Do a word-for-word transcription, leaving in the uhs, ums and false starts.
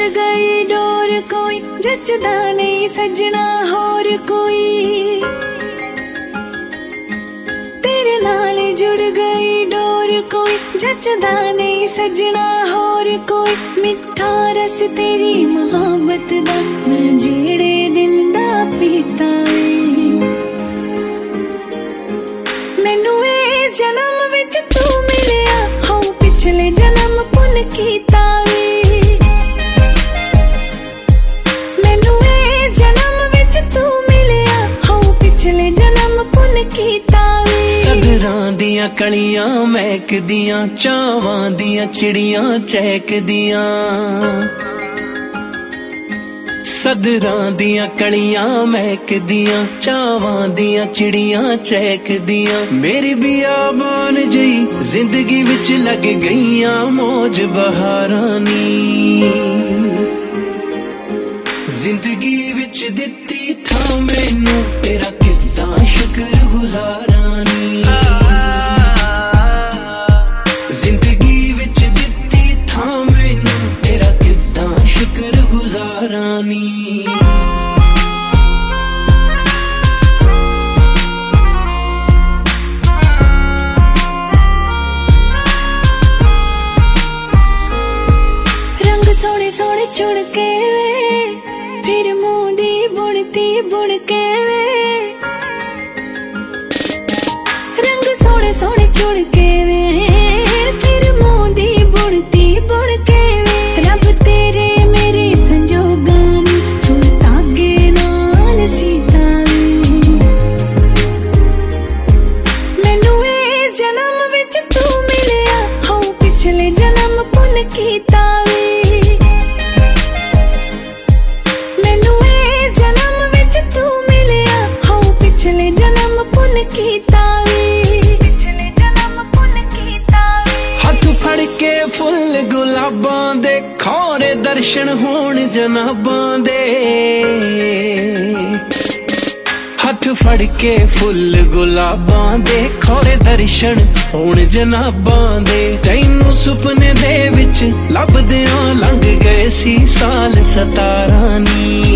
गई डोर कोई जचदा नहीं सजना होर कोई तेरे नाल जुड़ गई डोर कोई जचदा नहीं सजना होर कोई मिठा रस तेरी मोहब्बत दा मैं जेड़े दिन दा पीता मैनू ए जन्म विच तू मिलिया हो पिछले जन्म पुन कीता दियां कलियां महकदियां चावां दियां चिड़ियां चहकदियां सदरां दियां कलियां महकदियां चावां दियां चिड़ियां चहकदियां मेरी बियाबान जई जिंदगी विच लग गईयां मौज बहारां नी जिंदगी विच दित्ती था मैनू तेरा कितना शुक्र गुजारा नी सोने सोने चुन के फिर मुंह दी बुनती बुन के रंग सोने सोने चुन के फिर मुंह दी बुनती बुन के रब तेरे मेरे संजोगानी सुन तागे नाल सीता मैनू ए जन्म विच तू मिलिया हो पिछले जन्म पुन कीता फुल गुलाबां दे खौरे दर्शन होण जनाबां दे हथ फड़ के फुल गुलाबां दे खौरे दर्शन होण जनाबां दे तैनू सुपने दे विच लभदियां लंघ गए सी साल सतारां नी